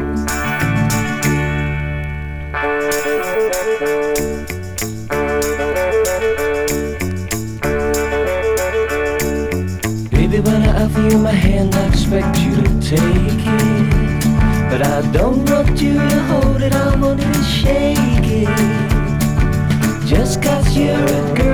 Baby, when I offer you my hand, I expect you to take it. But I don't want you to hold it, I want you to shake it. Just 'cause you're a girl